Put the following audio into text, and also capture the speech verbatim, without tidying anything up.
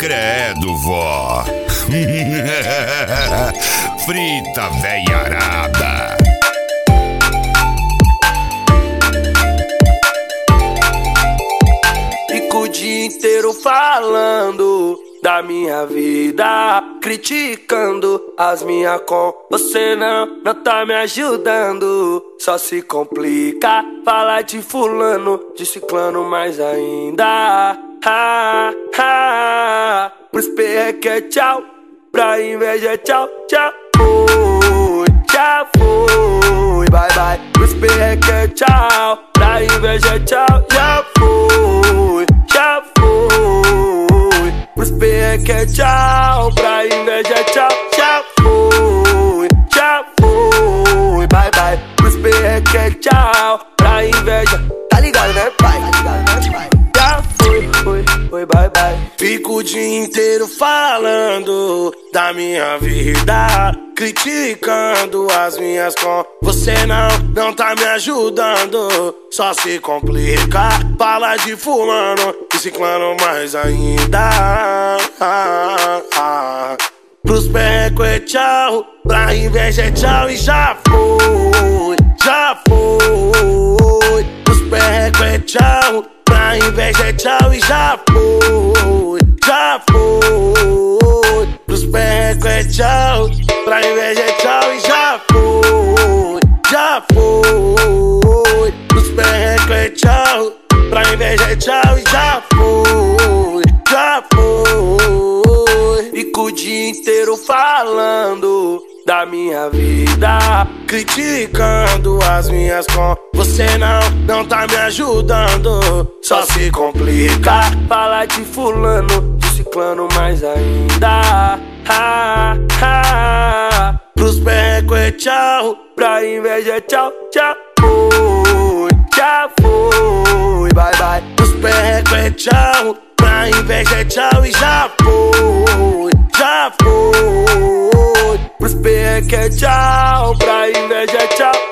Credo, vó. Frita veiarada. Fico o dia inteiro falando da minha vida, criticando as minhas com. Você não, não tá me ajudando. Só se complica falar de fulano, de ciclano mais ainda. Ha, ha. Pros perreque é tchau, pra inveja é tchau, tchau. Foi, já foi, bye bye. Pros perreque é tchau, pra inveja é tchau, já foi, já foi. Pros perreque é tchau, pra inveja é tchau, já foi, já foi, bye bye. Pros perreque é tchau, pra inveja, tá ligado né pai? Tá ligado né pai? Já foi, foi, foi, bye bye. Fico o dia inteiro falando da minha vida, criticando as minhas com. Você não, não tá me ajudando. Só se complica, fala de fulano e ciclano mais ainda. ah, ah. Pros perreco é tchau, pra inveja é tchau e já foi, já foi. Pros perreco é tchau, pra inveja é tchau e já foi, já foi. Pros perreco é tchau, pra inveja é tchau e já foi, já foi. Pros perreco é tchau, pra inveja é tchau e já foi, já foi. Fico o dia inteiro falando da minha vida, criticando as minhas com. Você não, não tá me ajudando. Só se complica falar de fulano, de ciclano mais ainda. Ha, ha. Pros perreco é tchau, pra inveja é tchau, tchau. Foi, já foi, bye bye. Pros perreco é tchau, pra inveja é tchau e já foi, já foi. Pros perreco é tchau, pra inveja é tchau.